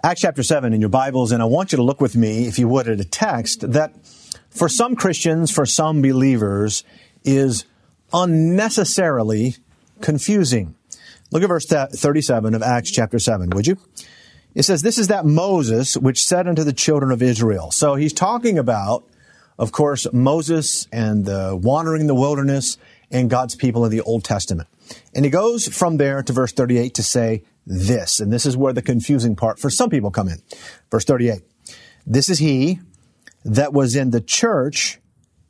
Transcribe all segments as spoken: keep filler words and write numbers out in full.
Acts chapter seven in your Bibles, and I want you to look with me, if you would, at a text that for some Christians, for some believers, is unnecessarily confusing. Look at verse thirty-seven of Acts chapter seven, would you? It says, "This is that Moses which said unto the children of Israel." So he's talking about, of course, Moses and the wandering in the wilderness and God's people in the Old Testament. And he goes from there to verse thirty-eight to say this, and this is where the confusing part for some people come in. Verse thirty-eight, "This is he that was in the church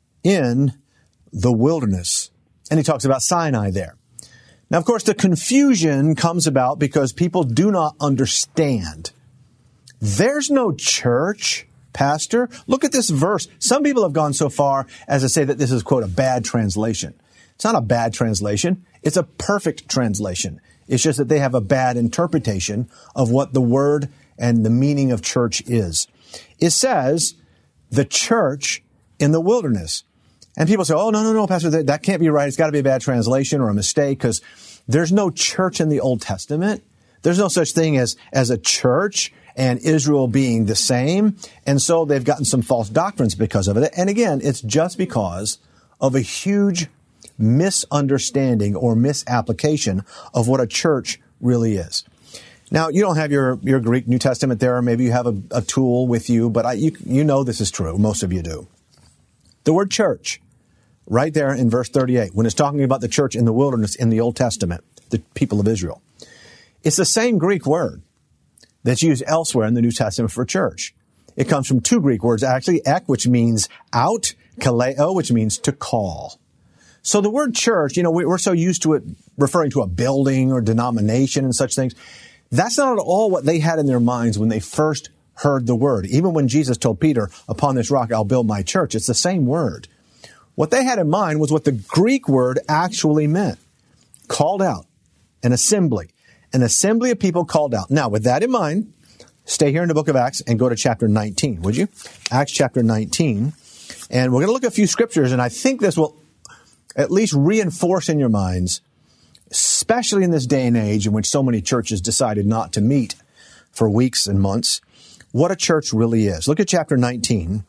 in the wilderness." And he talks about Sinai there. Now, of course, the confusion comes about because people do not understand. There's no church, Pastor. Look at this verse. Some people have gone so far as to say that this is, quote, a bad translation. It's not a bad translation. It's a perfect translation. It's just that they have a bad interpretation of what the word and the meaning of church is. It says the church in the wilderness. And people say, oh, no, no, no, Pastor, that, that can't be right. It's got to be a bad translation or a mistake because there's no church in the Old Testament. There's no such thing as, as a church and Israel being the same. And so they've gotten some false doctrines because of it. And again, it's just because of a huge misunderstanding or misapplication of what a church really is. Now, you don't have your, your Greek New Testament there, or maybe you have a, a tool with you, but I, you, you know this is true. Most of you do. The word church, right there in verse thirty-eight, when it's talking about the church in the wilderness in the Old Testament, the people of Israel, it's the same Greek word that's used elsewhere in the New Testament for church. It comes from two Greek words, actually, ek, which means out, kaleo, which means to call. So the word church, you know, we're so used to it referring to a building or denomination and such things. That's not at all what they had in their minds when they first heard the word. Even when Jesus told Peter, upon this rock I'll build my church, it's the same word. What they had in mind was what the Greek word actually meant. Called out. An assembly. An assembly of people called out. Now, with that in mind, stay here in the book of Acts and go to chapter nineteen, would you? Acts chapter nineteen. And we're going to look at a few scriptures, and I think this will at least reinforce in your minds, especially in this day and age in which so many churches decided not to meet for weeks and months, what a church really is. Look at chapter nineteen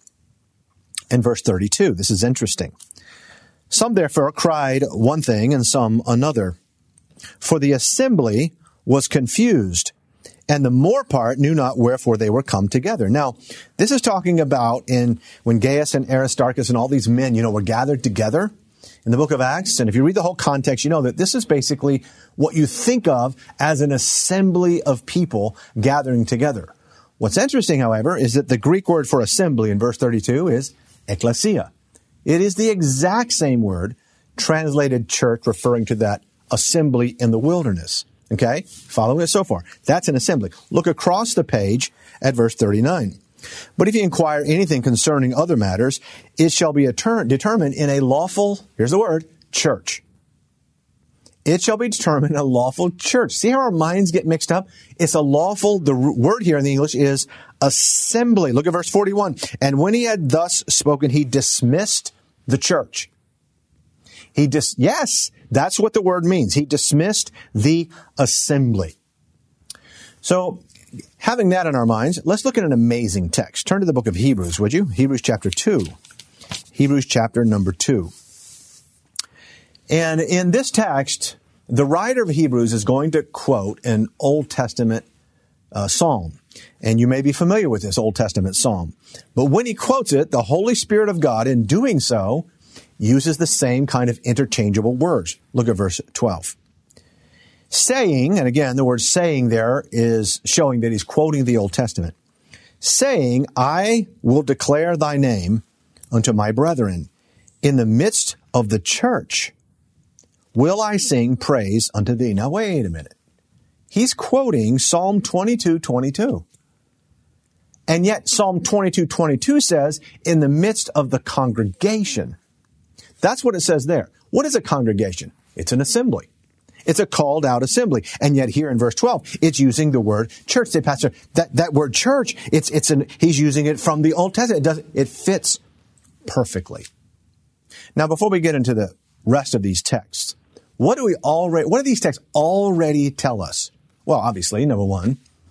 and verse thirty-two. This is interesting. "Some therefore cried one thing and some another. For the assembly was confused, and the more part knew not wherefore they were come together." Now, this is talking about in when Gaius and Aristarchus and all these men, you know, were gathered together in the book of Acts. And if you read the whole context, you know that this is basically what you think of as an assembly of people gathering together. What's interesting, however, is that the Greek word for assembly in verse thirty-two is ekklesia. It is the exact same word translated church, referring to that assembly in the wilderness. Okay? Following it so far. That's an assembly. Look across the page at verse thirty-nine. "But if you inquire anything concerning other matters, it shall be determined in a lawful," here's the word, "church." It shall be determined in a lawful church. See how our minds get mixed up? It's a lawful, the word here in the English is assembly. Look at verse forty-one. "And when he had thus spoken, he dismissed the church." He dis, yes, that's what the word means. He dismissed the assembly. So, having that in our minds, let's look at an amazing text. Turn to the book of Hebrews, would you? Hebrews chapter two. Hebrews chapter number two. And in this text, the writer of Hebrews is going to quote an Old Testament uh, psalm. And you may be familiar with this Old Testament psalm. But when he quotes it, the Holy Spirit of God, in doing so, uses the same kind of interchangeable words. Look at verse twelve. "Saying," and again, the word saying there is showing that he's quoting the Old Testament. "Saying, I will declare thy name unto my brethren. In the midst of the church will I sing praise unto thee." Now, wait a minute. He's quoting Psalm twenty-two twenty-two. And yet Psalm twenty-two twenty-two says, in the midst of the congregation. That's what it says there. What is a congregation? It's an assembly. It's a called out assembly. And yet here in verse twelve, it's using the word church. Say, Pastor, that, that word church, it's, it's an, he's using it from the Old Testament. It does, it fits perfectly. Now, before we get into the rest of these texts, what do we already, what do these texts already tell us? Well, obviously, number one,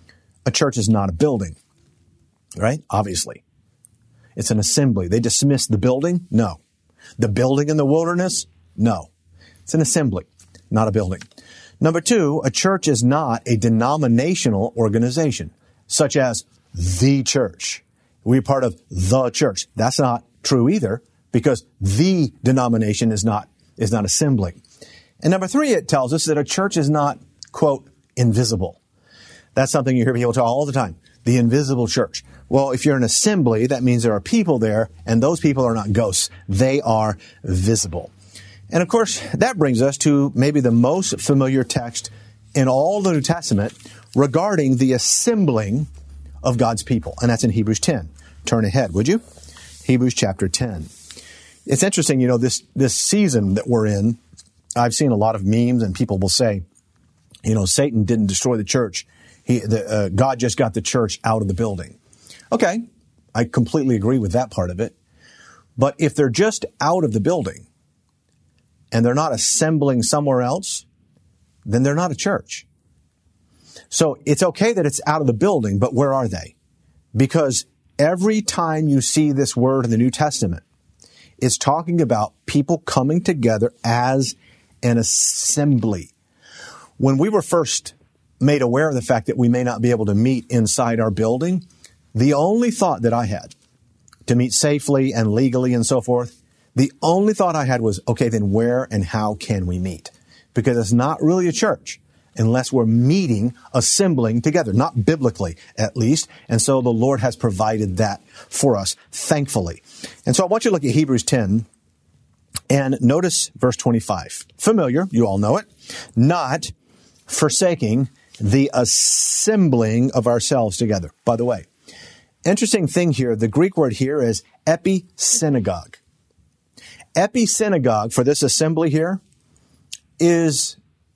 a church is not a building, right? Obviously. It's an assembly. They dismiss the building? No. The building in the wilderness? No. It's an assembly, not a building. Number two, a church is not a denominational organization, such as the church. We're part of the church. That's not true either, because the denomination is not, is not assembling. And number three, it tells us that a church is not, quote, invisible. That's something you hear people talk all the time. The invisible church. Well, if you're an assembly, that means there are people there, and those people are not ghosts. They are visible. And of course, that brings us to maybe the most familiar text in all the New Testament regarding the assembling of God's people. And that's in Hebrews ten. Turn ahead, would you? Hebrews chapter ten. It's interesting, you know, this, this season that we're in, I've seen a lot of memes, and people will say, you know, Satan didn't destroy the church. He, the, uh, God just got the church out of the building. Okay, I completely agree with that part of it. But if they're just out of the building and they're not assembling somewhere else, then they're not a church. So it's okay that it's out of the building, but where are they? Because every time you see this word in the New Testament, it's talking about people coming together as an assembly. When we were first made aware of the fact that we may not be able to meet inside our building, the only thought that I had to meet safely and legally and so forth, the only thought I had was, okay, then where and how can we meet? Because it's not really a church unless we're meeting, assembling together, not biblically at least. And so the Lord has provided that for us, thankfully. And so I want you to look at Hebrews ten and notice verse twenty-five. Familiar, you all know it. Not forsaking the assembling of ourselves together. By the way, interesting thing here, the Greek word here is episynagogue. Episynagogue for this assembly here is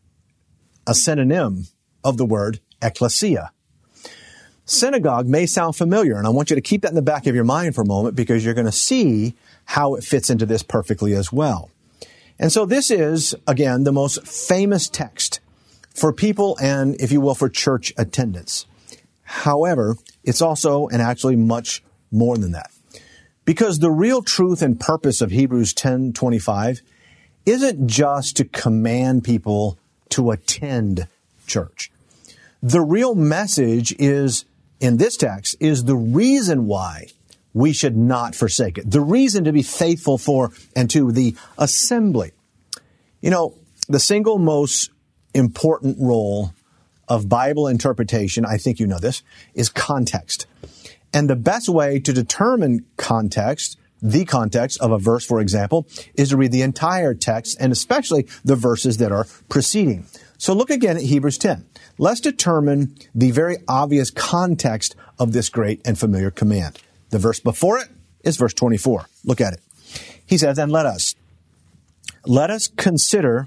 a synonym of the word ecclesia. Synagogue may sound familiar, and I want you to keep that in the back of your mind for a moment because you're going to see how it fits into this perfectly as well. And so this is, again, the most famous text for people and, if you will, for church attendance. However, it's also, and actually much more than that. Because the real truth and purpose of Hebrews ten twenty-five isn't just to command people to attend church. The real message is, in this text, is the reason why we should not forsake it. The reason to be faithful for and to the assembly. You know, the single most important role of Bible interpretation, I think you know this, is context. And the best way to determine context, the context of a verse, for example, is to read the entire text and especially the verses that are preceding. So look again at Hebrews ten. Let's determine the very obvious context of this great and familiar command. The verse before it is verse twenty-four. Look at it. He says, and let us, let us consider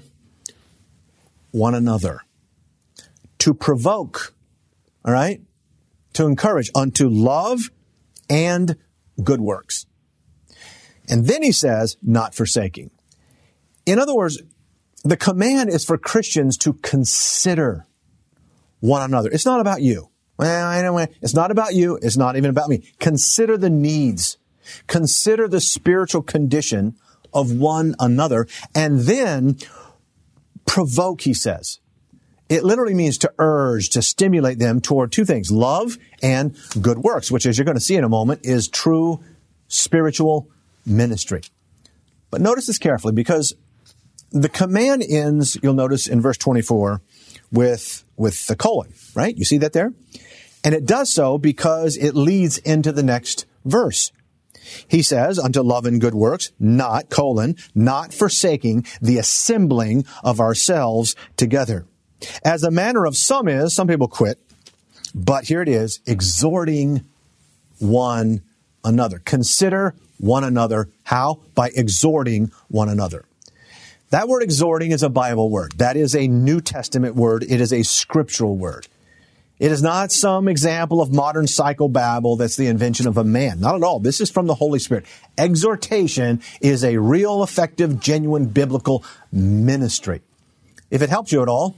one another to provoke, all right, to encourage unto love and good works. And then he says, not forsaking. In other words, the command is for Christians to consider one another. It's not about you. Well, I don't, it's not about you. It's not even about me. Consider the needs. Consider the spiritual condition of one another. And then provoke, he says. It literally means to urge, to stimulate them toward two things, love and good works, which, as you're going to see in a moment, is true spiritual ministry. But notice this carefully, because the command ends, you'll notice in verse twenty-four, with, with the colon, right? You see that there? And it does so because it leads into the next verse. He says, unto love and good works, not, colon, not forsaking the assembling of ourselves together. As the manner of some is, some people quit, but here it is, exhorting one another. Consider one another. How? By exhorting one another. That word exhorting is a Bible word. That is a New Testament word. It is a scriptural word. It is not some example of modern psychobabble that's the invention of a man. Not at all. This is from the Holy Spirit. Exhortation is a real, effective, genuine biblical ministry. If it helps you at all,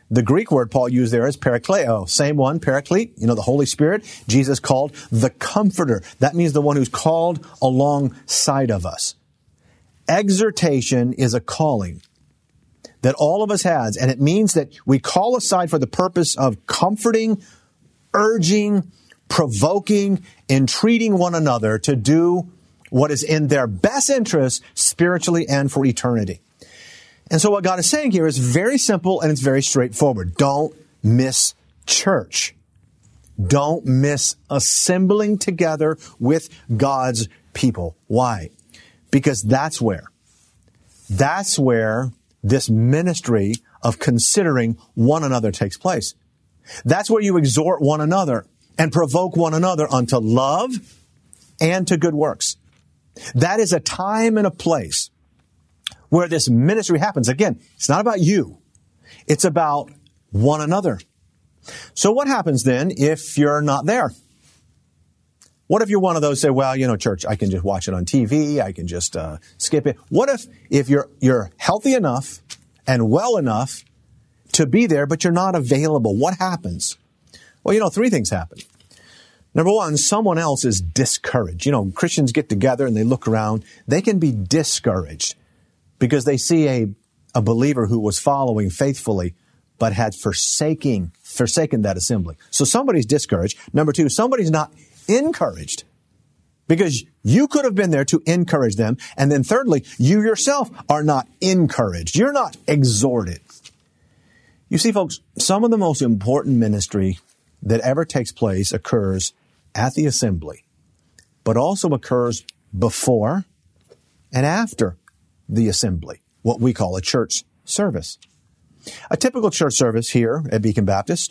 The Greek word Paul used there is parakleo. Same one, paraclete, you know, the Holy Spirit. Jesus called the Comforter. That means the one who's called alongside of us. Exhortation is a calling that all of us has, and it means that we call aside for the purpose of comforting, urging, provoking, entreating one another to do what is in their best interest spiritually and for eternity. And so what God is saying here is very simple and it's very straightforward. Don't miss church. Don't miss assembling together with God's people. Why? Because that's where, that's where this ministry of considering one another takes place. That's where you exhort one another and provoke one another unto love and to good works. That is a time and a place where this ministry happens. Again, it's not about you. It's about one another. So what happens then if you're not there? What if you're one of those say, well, you know, church, I can just watch it on T V. I can just uh, skip it. What if, if you're, you're healthy enough and well enough to be there, but you're not available? What happens? Well, you know, three things happen. Number one, someone else is discouraged. You know, Christians get together and they look around. They can be discouraged because they see a, a believer who was following faithfully, but had forsaking, forsaken that assembly. So somebody's discouraged. Number two, somebody's not encouraged because you could have been there to encourage them. And then thirdly, you yourself are not encouraged. You're not exhorted. You see, folks, some of the most important ministry that ever takes place occurs at the assembly, but also occurs before and after the assembly, what we call a church service. A typical church service here at Beacon Baptist,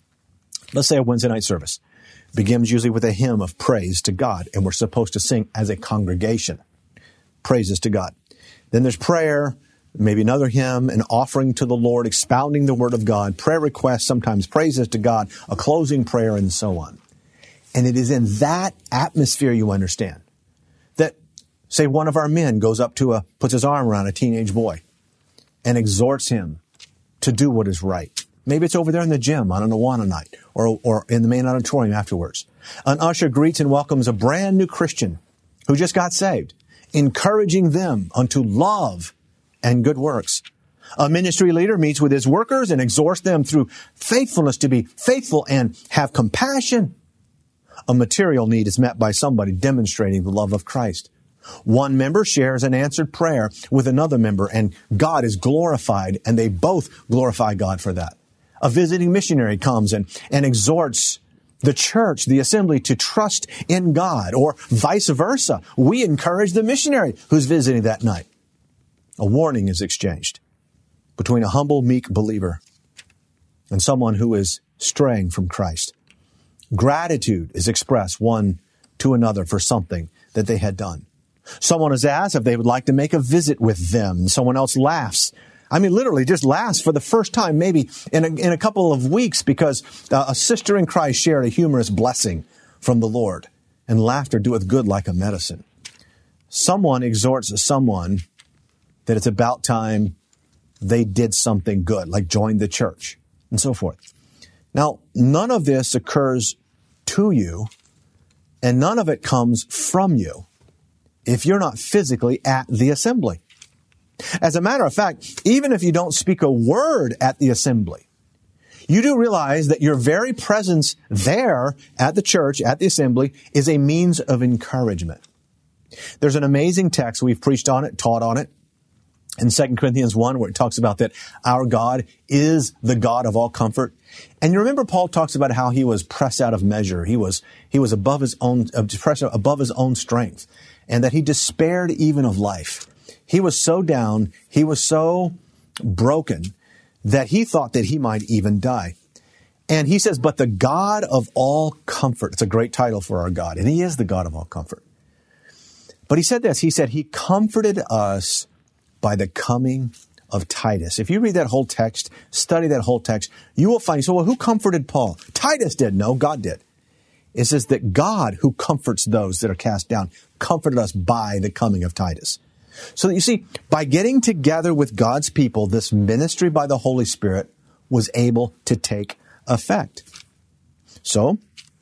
let's say a Wednesday night service, begins usually with a hymn of praise to God, and we're supposed to sing as a congregation praises to God. Then there's prayer, maybe another hymn, an offering to the Lord, expounding the Word of God, prayer requests, sometimes praises to God, a closing prayer, and so on. And it is in that atmosphere, you understand, that, say, one of our men goes up to a, puts his arm around a teenage boy and exhorts him to do what is right. Maybe it's over there in the gym on an Awana night or, or in the main auditorium afterwards. An usher greets and welcomes a brand new Christian who just got saved, encouraging them unto love and good works. A ministry leader meets with his workers and exhorts them through faithfulness to be faithful and have compassion. A material need is met by somebody demonstrating the love of Christ. One member shares an answered prayer with another member, and God is glorified, and they both glorify God for that. A visiting missionary comes and, and exhorts the church, the assembly, to trust in God, or vice versa. We encourage the missionary who's visiting that night. A warning is exchanged between a humble, meek believer and someone who is straying from Christ. Gratitude is expressed one to another for something that they had done. Someone is asked if they would like to make a visit with them, and someone else laughs. I mean, literally just laughs for the first time, maybe in a, in a couple of weeks, because uh, a sister in Christ shared a humorous blessing from the Lord, and laughter doeth good like a medicine. Someone exhorts someone that it's about time they did something good, like joined the church, and so forth. Now, none of this occurs to you, and none of it comes from you if you're not physically at the assembly. As a matter of fact, even if you don't speak a word at the assembly, you do realize that your very presence there at the church, at the assembly, is a means of encouragement. There's an amazing text, we've preached on it, taught on it, in Second Corinthians one, where it talks about that our God is the God of all comfort. And you remember Paul talks about how he was pressed out of measure. He was, he was above his own, pressed above his own strength, and that he despaired even of life. He was so down, he was so broken that he thought that he might even die. And he says, but the God of all comfort, it's a great title for our God, and he is the God of all comfort. But he said this, he said, he comforted us by the coming of Titus. If you read that whole text, study that whole text, you will find, so well, who comforted Paul? Titus did. No, God did. It says that God, who comforts those that are cast down, comforted us by the coming of Titus. So that you see, by getting together with God's people, this ministry by the Holy Spirit was able to take effect. So,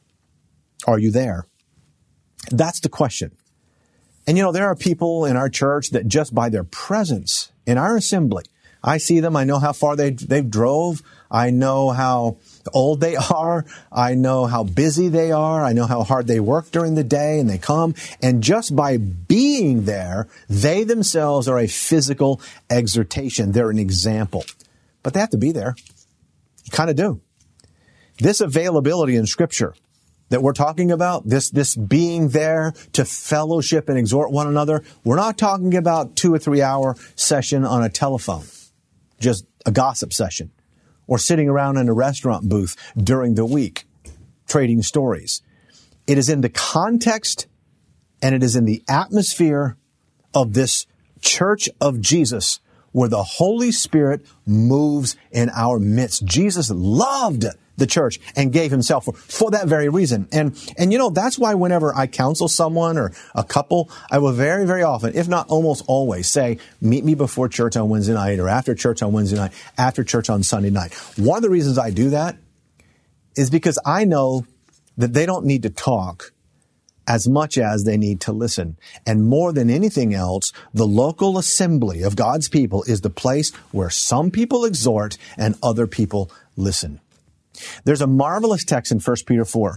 are you there? That's the question. And you know, there are people in our church that just by their presence in our assembly, I see them, I know how far they they've drove, I know how old they are, I know how busy they are, I know how hard they work during the day, and they come, and just by being there, they themselves are a physical exhortation. They're an example. But they have to be there. You kind of do. This availability in Scripture that we're talking about, this, this being there to fellowship and exhort one another, we're not talking about two or three hour session on a telephone, just a gossip session, or sitting around in a restaurant booth during the week, trading stories. It is in the context and it is in the atmosphere of this church of Jesus where the Holy Spirit moves in our midst. Jesus loved the church and gave himself for, for that very reason. And, and you know, that's why whenever I counsel someone or a couple, I will very, very often, if not almost always, say, meet me before church on Wednesday night or after church on Wednesday night, after church on Sunday night. One of the reasons I do that is because I know that they don't need to talk as much as they need to listen. And more than anything else, the local assembly of God's people is the place where some people exhort and other people listen. There's a marvelous text in First Peter four.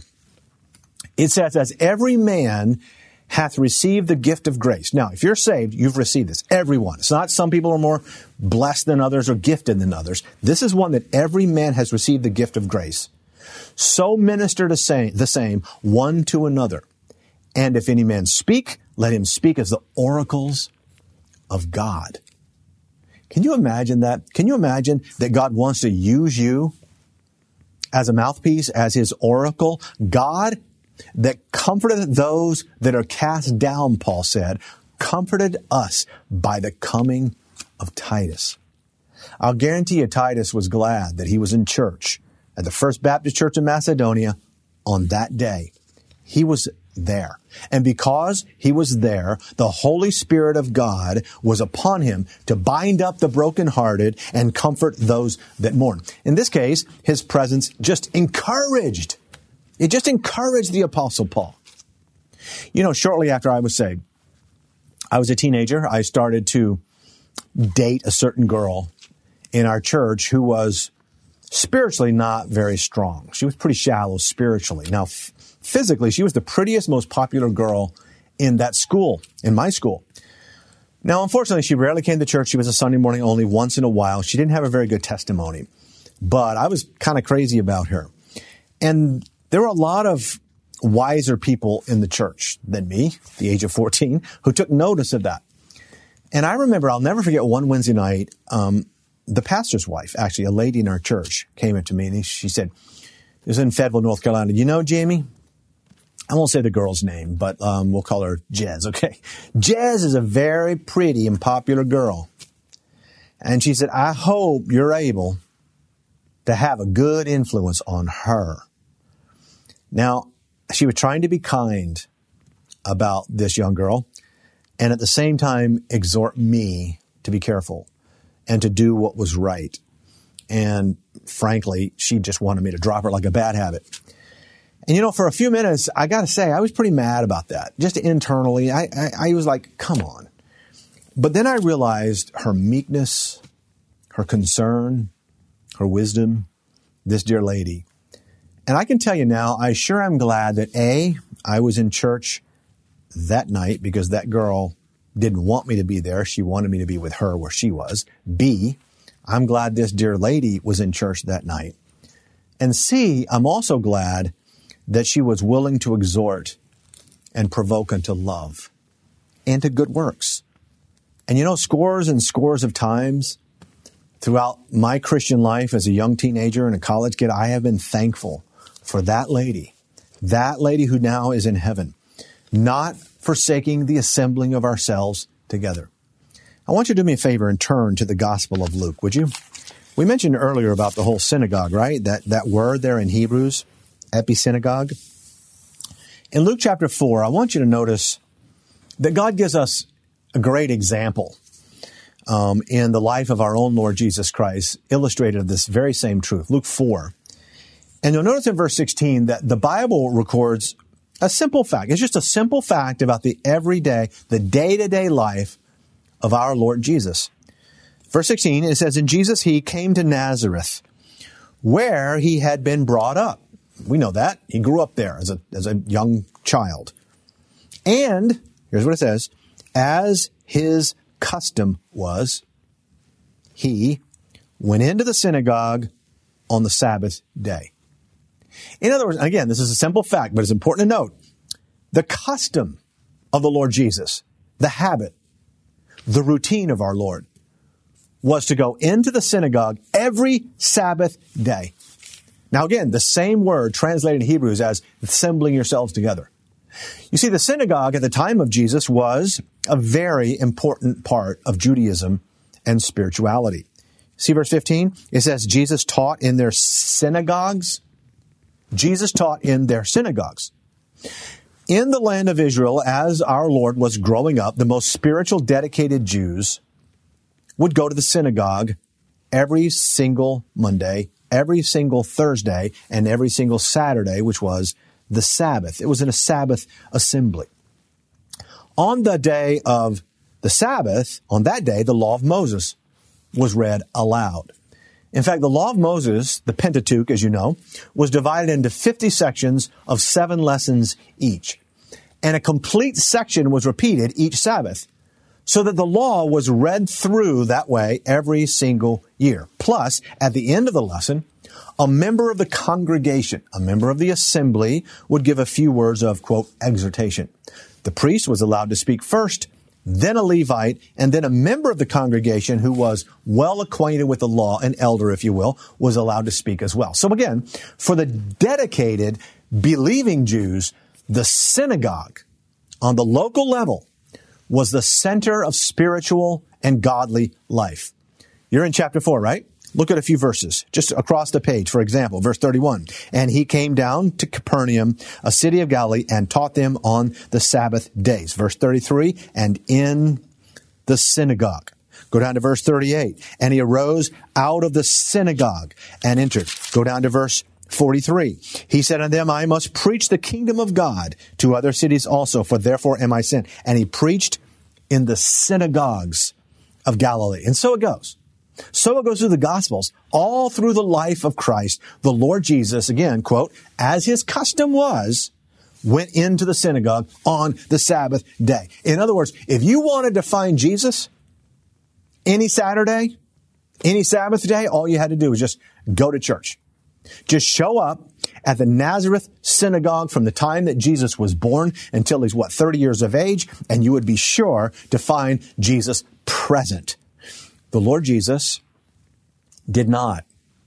It says, as every man hath received the gift of grace. Now, if you're saved, you've received this. Everyone. It's not some people are more blessed than others or gifted than others. This is one that every man has received the gift of grace. So minister the same, the same one to another. And if any man speak, let him speak as the oracles of God. Can you imagine that? Can you imagine that God wants to use you as a mouthpiece, as his oracle? God that comforted those that are cast down, Paul said, comforted us by the coming of Titus. I'll guarantee you Titus was glad that he was in church at the First Baptist Church in Macedonia on that day. He was there. And because he was there, the Holy Spirit of God was upon him to bind up the brokenhearted and comfort those that mourn. In this case, his presence just encouraged. It just encouraged the Apostle Paul. You know, shortly after I was saved, I was a teenager. I started to date a certain girl in our church who was spiritually not very strong. She was pretty shallow spiritually. Now, f- physically, she was the prettiest, most popular girl in that school, in my school. Now, unfortunately, she rarely came to church. She was a Sunday morning only once in a while. She didn't have a very good testimony, but I was kind of crazy about her. And there were a lot of wiser people in the church than me, at the age of fourteen, who took notice of that. And I remember, I'll never forget one Wednesday night, um, the pastor's wife, actually a lady in our church, came up to me and she said, it was in Fayetteville, North Carolina, you know, Jamie, I won't say the girl's name, but um, we'll call her Jez, okay? Jez is a very pretty and popular girl. And she said, I hope you're able to have a good influence on her. Now, she was trying to be kind about this young girl and at the same time exhort me to be careful and to do what was right. And frankly, she just wanted me to drop her like a bad habit. And you know, for a few minutes, I got to say, I was pretty mad about that. Just internally, I, I, I was like, come on. But then I realized her meekness, her concern, her wisdom, this dear lady. And I can tell you now, I sure am glad that A, I was in church that night because that girl didn't want me to be there. She wanted me to be with her where she was. B, I'm glad this dear lady was in church that night. And C, I'm also glad that she was willing to exhort and provoke unto love and to good works. And you know, scores and scores of times throughout my Christian life as a young teenager and a college kid, I have been thankful for that lady, that lady who now is in heaven, not forsaking the assembling of ourselves together. I want you to do me a favor and turn to the Gospel of Luke, would you? We mentioned earlier about the whole synagogue, right? That, that word there in Hebrews, episynagogue. In Luke chapter four, I want you to notice that God gives us a great example um, in the life of our own Lord Jesus Christ illustrated this very same truth. Luke four. And you'll notice in verse sixteen that the Bible records a simple fact. It's just a simple fact about the everyday, the day-to-day life of our Lord Jesus. Verse sixteen, it says, "In Jesus he came to Nazareth, where he had been brought up." We know that. He grew up there as a, as a young child. And, here's what it says, "As his custom was, he went into the synagogue on the Sabbath day." In other words, again, this is a simple fact, but it's important to note, the custom of the Lord Jesus, the habit, the routine of our Lord, was to go into the synagogue every Sabbath day. Now again, the same word translated in Hebrews as assembling yourselves together. You see, the synagogue at the time of Jesus was a very important part of Judaism and spirituality. See verse fifteen? It says, Jesus taught in their synagogues. Jesus taught in their synagogues. In the land of Israel, as our Lord was growing up, the most spiritual, dedicated Jews would go to the synagogue every single Monday, every single Thursday, and every single Saturday, which was the Sabbath. It was in a Sabbath assembly. On the day of the Sabbath, on that day, the law of Moses was read aloud. In fact, the law of Moses, the Pentateuch, as you know, was divided into fifty sections of seven lessons each. And a complete section was repeated each Sabbath, so that the law was read through that way every single year. Plus, at the end of the lesson, a member of the congregation, a member of the assembly, would give a few words of, quote, exhortation. The priest was allowed to speak first, then a Levite, and then a member of the congregation who was well acquainted with the law, an elder, if you will, was allowed to speak as well. So again, for the dedicated, believing Jews, the synagogue on the local level was the center of spiritual and godly life. You're in chapter four, right? Look at a few verses just across the page. For example, verse thirty-one, "And he came down to Capernaum, a city of Galilee, and taught them on the Sabbath days." Verse thirty-three, "And in the synagogue." Go down to verse thirty-eight, "And he arose out of the synagogue and entered." Go down to verse forty-three. "He said unto them, I must preach the kingdom of God to other cities also, for therefore am I sent. And he preached in the synagogues of Galilee." And so it goes. So it goes through the Gospels, all through the life of Christ. The Lord Jesus, again, quote, "as his custom was, went into the synagogue on the Sabbath day." In other words, if you wanted to find Jesus any Saturday, any Sabbath day, all you had to do was just go to church. Just show up at the Nazareth synagogue from the time that Jesus was born until he's, what, thirty years of age, and you would be sure to find Jesus present. The Lord Jesus did not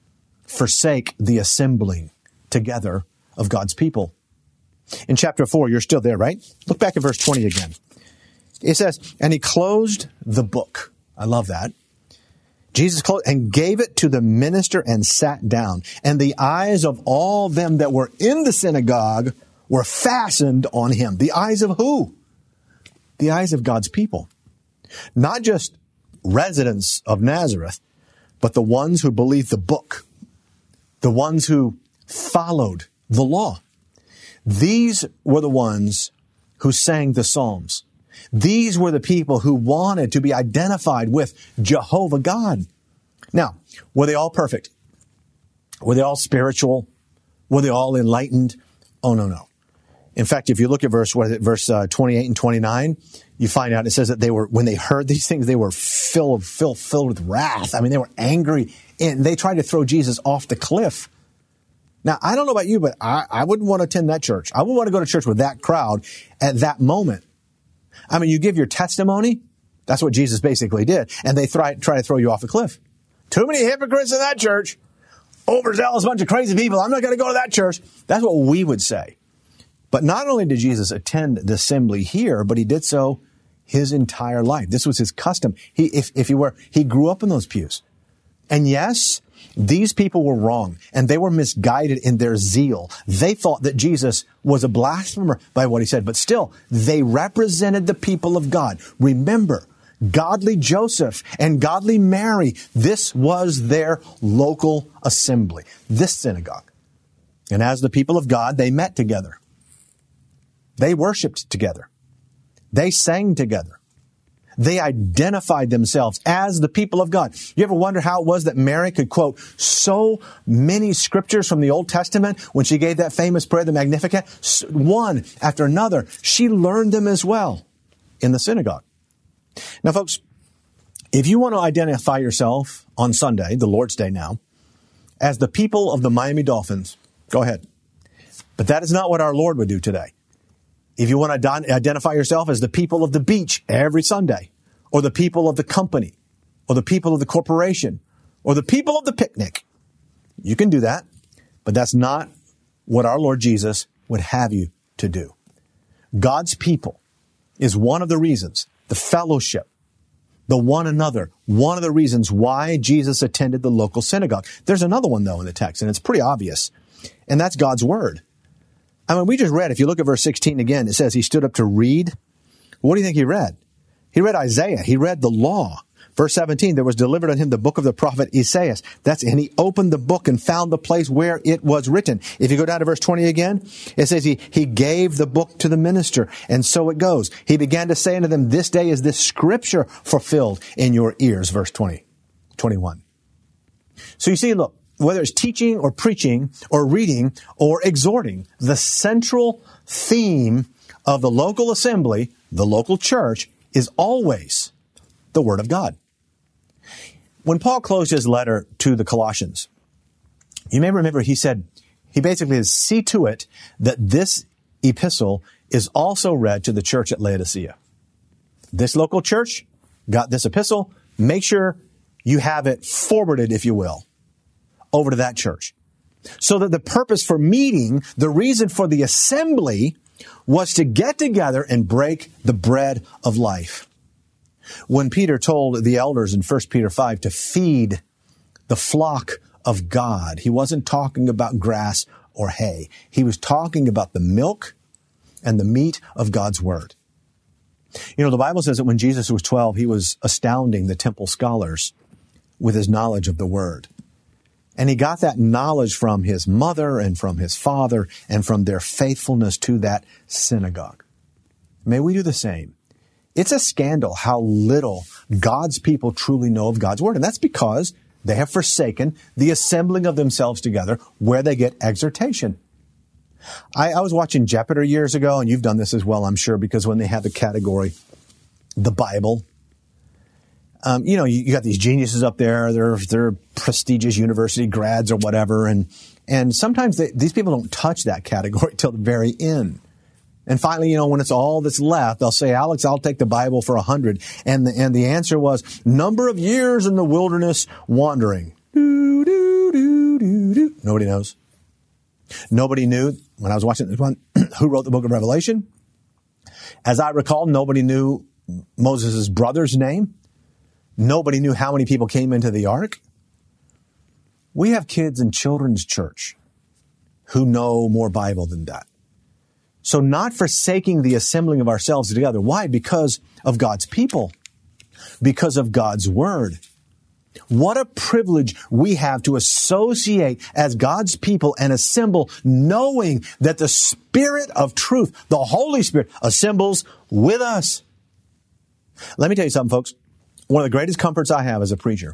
forsake the assembling together of God's people. In chapter four, you're still there, right? Look back at verse twenty again. It says, "And he closed the book." I love that. Jesus closed and gave it to the minister and sat down. And the eyes of all them that were in the synagogue were fastened on him. The eyes of who? The eyes of God's people. Not just residents of Nazareth, but the ones who believed the book, the ones who followed the law. These were the ones who sang the Psalms. These were the people who wanted to be identified with Jehovah God. Now, were they all perfect? Were they all spiritual? Were they all enlightened? Oh, no, no. In fact, if you look at verse, what is it, verse uh, twenty-eight and twenty-nine, you find out it says that they were, when they heard these things, they were filled, filled, filled with wrath. I mean, they were angry, and they tried to throw Jesus off the cliff. Now, I don't know about you, but I, I wouldn't want to attend that church. I wouldn't want to go to church with that crowd at that moment. I mean, you give your testimony. That's what Jesus basically did. And they try, try to throw you off the cliff. Too many hypocrites in that church. Overzealous bunch of crazy people. I'm not going to go to that church. That's what we would say. But not only did Jesus attend the assembly here, but he did so his entire life. This was his custom. He, if, if he were, he grew up in those pews. And yes, these people were wrong, and they were misguided in their zeal. They thought that Jesus was a blasphemer by what he said, but still, they represented the people of God. Remember, godly Joseph and godly Mary. This was their local assembly, this synagogue. And as the people of God, they met together. They worshiped together. They sang together. They identified themselves as the people of God. You ever wonder how it was that Mary could quote so many scriptures from the Old Testament when she gave that famous prayer, the Magnificat? One after another. She learned them as well in the synagogue. Now, folks, if you want to identify yourself on Sunday, the Lord's Day now, as the people of the Miami Dolphins, go ahead. But that is not what our Lord would do today. If you want to identify yourself as the people of the beach every Sunday, or the people of the company, or the people of the corporation, or the people of the picnic, you can do that, but that's not what our Lord Jesus would have you to do. God's people is one of the reasons, the fellowship, the one another, one of the reasons why Jesus attended the local synagogue. There's another one, though, in the text, and it's pretty obvious, and that's God's Word. I mean, we just read, if you look at verse sixteen again, it says he stood up to read. What do you think he read? He read Isaiah. He read the law. Verse seventeen, there was delivered unto him the book of the prophet Isaiah. That's, and he opened the book and found the place where it was written. If you go down to verse twenty again, it says he, he gave the book to the minister. And so it goes. He began to say unto them, this day is this scripture fulfilled in your ears. Verse twenty, twenty-one. So you see, look. Whether it's teaching or preaching or reading or exhorting, the central theme of the local assembly, the local church, is always the Word of God. When Paul closed his letter to the Colossians, you may remember he said, he basically says, see to it that this epistle is also read to the church at Laodicea. This local church got this epistle. Make sure you have it forwarded, if you will, over to that church. So that the purpose for meeting, the reason for the assembly, was to get together and break the bread of life. When Peter told the elders in First Peter five to feed the flock of God, he wasn't talking about grass or hay. He was talking about the milk and the meat of God's Word. You know, the Bible says that when Jesus was twelve, he was astounding the temple scholars with his knowledge of the Word. And he got that knowledge from his mother and from his father and from their faithfulness to that synagogue. May we do the same. It's a scandal how little God's people truly know of God's Word. And that's because they have forsaken the assembling of themselves together where they get exhortation. I, I was watching Jeopardy years ago, and you've done this as well, I'm sure, because when they have the category, the Bible, Um, you know, you, you got these geniuses up there. They're they're prestigious university grads or whatever, and and sometimes they, these people don't touch that category till the very end. And finally, you know, when it's all that's left, they'll say, "Alex, I'll take the Bible for a hundred." And the and the answer was number of years in the wilderness wandering. Do, do, do, do, do. Nobody knows. Nobody knew when I was watching this one who wrote the book of Revelation. As I recall, nobody knew Moses' brother's name. Nobody knew how many people came into the ark. We have kids in children's church who know more Bible than that. So not forsaking the assembling of ourselves together. Why? Because of God's people. Because of God's Word. What a privilege we have to associate as God's people and assemble knowing that the Spirit of truth, the Holy Spirit, assembles with us. Let me tell you something, folks. One of the greatest comforts I have as a preacher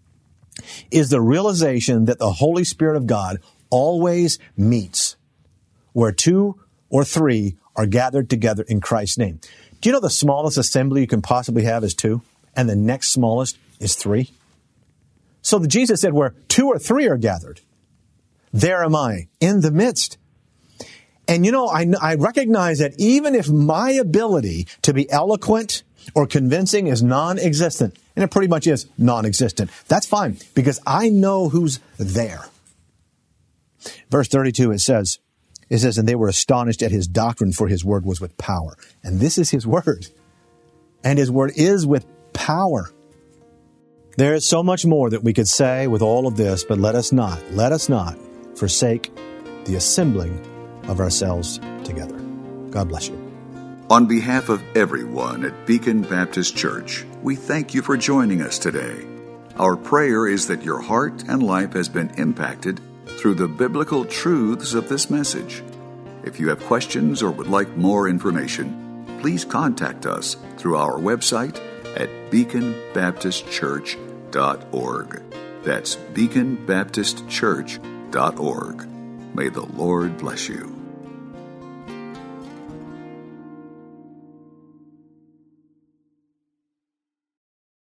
is the realization that the Holy Spirit of God always meets where two or three are gathered together in Christ's name. Do you know the smallest assembly you can possibly have is two, and the next smallest is three? So the Jesus said where two or three are gathered, there am I in the midst. And you know, I, I recognize that even if my ability to be eloquent or convincing is non-existent, and it pretty much is non-existent, that's fine, because I know who's there. Verse thirty-two, it says, it says, and they were astonished at his doctrine, for his word was with power. And this is his word. And his word is with power. There is so much more that we could say with all of this, but let us not, let us not forsake the assembling of ourselves together. God bless you. On behalf of everyone at Beacon Baptist Church, we thank you for joining us today. Our prayer is that your heart and life has been impacted through the biblical truths of this message. If you have questions or would like more information, please contact us through our website at beacon baptist church dot org. That's beacon baptist church dot org. May the Lord bless you.